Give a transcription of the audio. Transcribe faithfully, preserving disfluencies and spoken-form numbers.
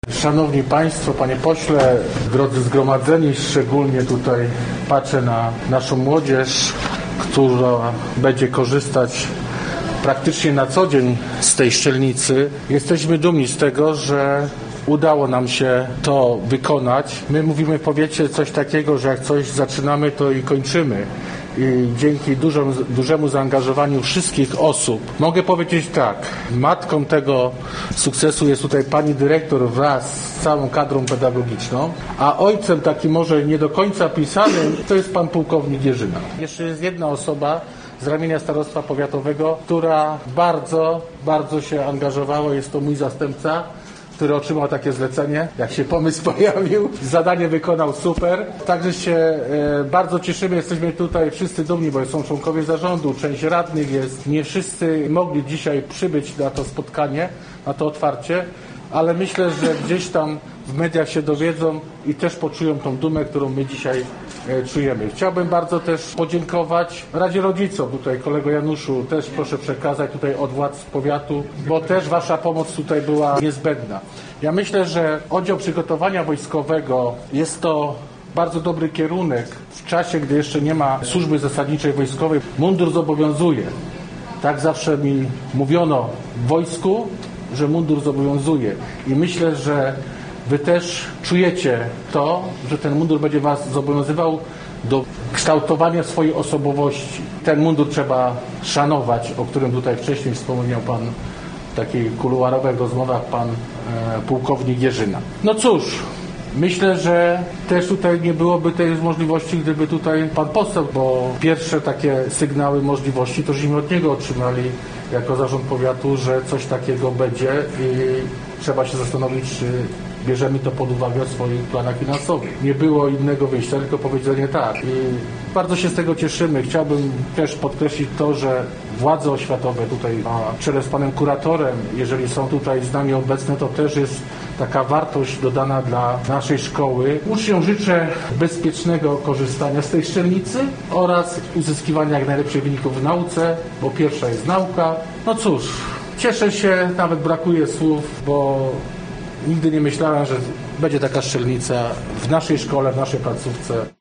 Szanowni Państwo, Panie Pośle, drodzy zgromadzeni, szczególnie tutaj patrzę na naszą młodzież, która będzie korzystać praktycznie na co dzień z tej szczelnicy. Jesteśmy dumni z tego, że udało nam się to wykonać. My mówimy w powiecie coś takiego, że jak coś zaczynamy, to i kończymy. I dzięki dużą, dużemu zaangażowaniu wszystkich osób mogę powiedzieć tak, matką tego sukcesu jest tutaj pani dyrektor wraz z całą kadrą pedagogiczną, a ojcem takim może nie do końca pisanym to jest pan pułkownik Jerzyna. Jeszcze jest jedna osoba z ramienia starostwa powiatowego, która bardzo, bardzo się angażowała, jest to mój zastępca, który otrzymał takie zlecenie, jak się pomysł pojawił. Zadanie wykonał super. Także się e, bardzo cieszymy, jesteśmy tutaj wszyscy dumni, bo są członkowie zarządu, część radnych jest. Nie wszyscy mogli dzisiaj przybyć na to spotkanie, na to otwarcie, ale myślę, że gdzieś tam w mediach się dowiedzą i też poczują tą dumę, którą my dzisiaj e, czujemy. Chciałbym bardzo też podziękować Radzie Rodzicom, tutaj kolego Januszu, też proszę przekazać tutaj od władz powiatu, bo też wasza pomoc tutaj była niezbędna. Ja myślę, że oddział przygotowania wojskowego jest to bardzo dobry kierunek w czasie, gdy jeszcze nie ma służby zasadniczej wojskowej. Mundur zobowiązuje. Tak zawsze mi mówiono w wojsku, że mundur zobowiązuje. I myślę, że wy też czujecie to, że ten mundur będzie was zobowiązywał do kształtowania swojej osobowości. Ten mundur trzeba szanować, o którym tutaj wcześniej wspomniał pan w takiej kuluarowych rozmowach pan e, pułkownik Jerzyna. No cóż, myślę, że też tutaj nie byłoby tej możliwości, gdyby tutaj pan poseł, bo pierwsze takie sygnały możliwości to żeśmy od niego otrzymali jako zarząd powiatu, że coś takiego będzie i trzeba się zastanowić, czy bierzemy to pod uwagę w swoich planach finansowych. Nie było innego wyjścia, tylko powiedzenie tak. I bardzo się z tego cieszymy. Chciałbym też podkreślić to, że władze oświatowe tutaj na czele z panem kuratorem, jeżeli są tutaj z nami obecne, to też jest taka wartość dodana dla naszej szkoły. Uczniom życzę bezpiecznego korzystania z tej szczelnicy oraz uzyskiwania jak najlepszych wyników w nauce, bo pierwsza jest nauka. No cóż, cieszę się, nawet brakuje słów, bo nigdy nie myślałem, że będzie taka szczelnica w naszej szkole, w naszej placówce.